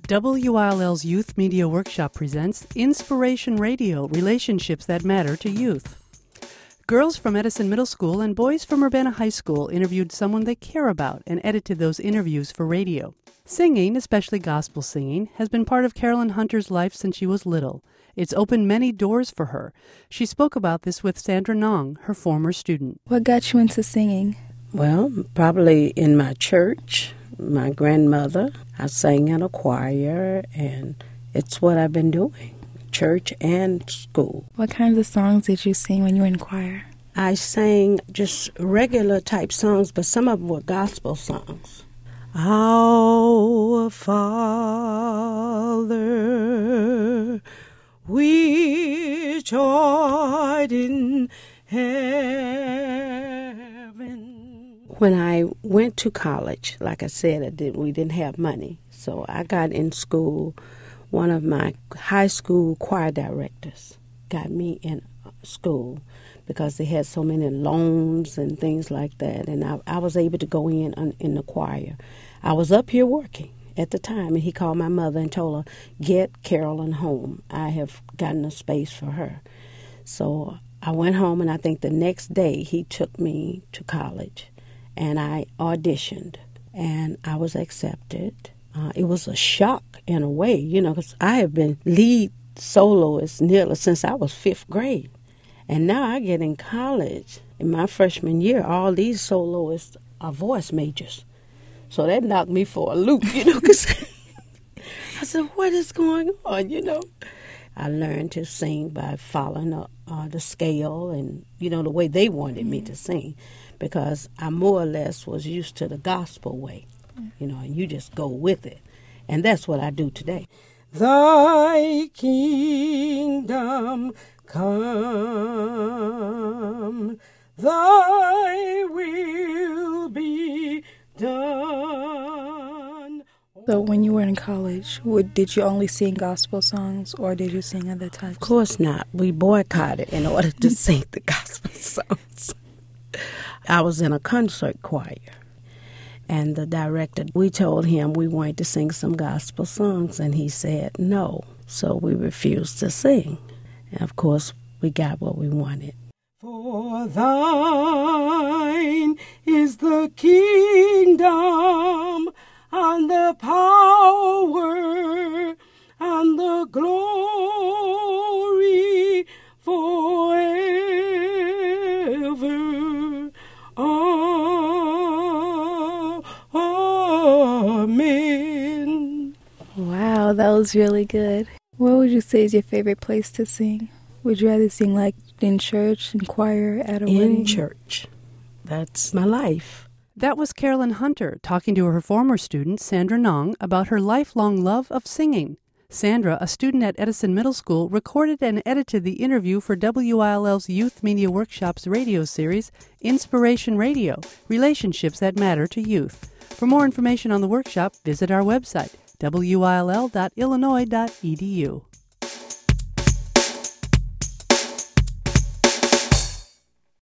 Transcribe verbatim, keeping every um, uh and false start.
W I L L's Youth Media Workshop presents Inspiration Radio, Relationships That Matter to Youth. Girls from Edison Middle School and boys from Urbana High School interviewed someone they care about and edited those interviews for radio. Singing, especially gospel singing, has been part of Carolyn Hunter's life since she was little. It's opened many doors for her. She spoke about this with Sandra Nong, her former student. What got you into singing? Well, probably in my church, my grandmother. I sang in a choir, and it's what I've been doing, church and school. What kinds of songs did you sing when you were in choir? I sang just regular type songs, but some of them were gospel songs. Our Father, which art in heaven. When I went to college, like I said, I did, we didn't have money. So I got in school. One of my high school choir directors got me in school because they had so many loans and things like that. And I, I was able to go in on, in the choir. I was up here working at the time, and he called my mother and told her, get Carolyn home. I have gotten a space for her. So I went home, and I think the next day he took me to college. And I auditioned, and I was accepted. Uh, it was a shock in a way, you know, because I have been lead soloist nearly since I was fifth grade. And now I get in college. In my freshman year, all these soloists are voice majors. So that knocked me for a loop, you know, because I said, what is going on, you know? I learned to sing by following uh, uh, the scale and, you know, the way they wanted me to sing, because I more or less was used to the gospel way, you know, and you just go with it. And that's what I do today. Thy kingdom come, thy will be done. So when you were in college, would, did you only sing gospel songs, or did you sing other types? Of course not. We boycotted in order to sing the gospel songs. I was in a concert choir, and the director, we told him we wanted to sing some gospel songs, and he said no. So we refused to sing. And of course, we got what we wanted. For thine is the kingdom, and the power, and the glory forever. Oh, amen. Wow, that was really good. What would you say is your favorite place to sing? Would you rather sing like in church, in choir, at a in wedding? In church. That's my life. That was Carolyn Hunter talking to her former student, Sandra Nong, about her lifelong love of singing. Sandra, a student at Edison Middle School, recorded and edited the interview for W I L L's Youth Media Workshop's radio series, Inspiration Radio, Relationships That Matter to Youth. For more information on the workshop, visit our website, w i l l dot illinois dot e d u.